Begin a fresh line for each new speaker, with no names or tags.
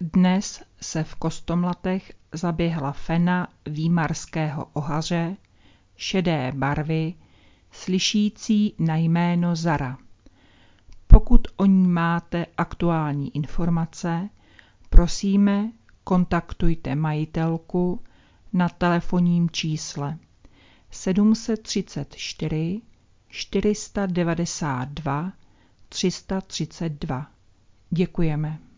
Dnes se v Kostomlatech zaběhla fena výmarského ohaře šedé barvy, slyšící na jméno Zara. Pokud o ní máte aktuální informace, prosíme, kontaktujte majitelku na telefonním čísle 734 492 332. Děkujeme.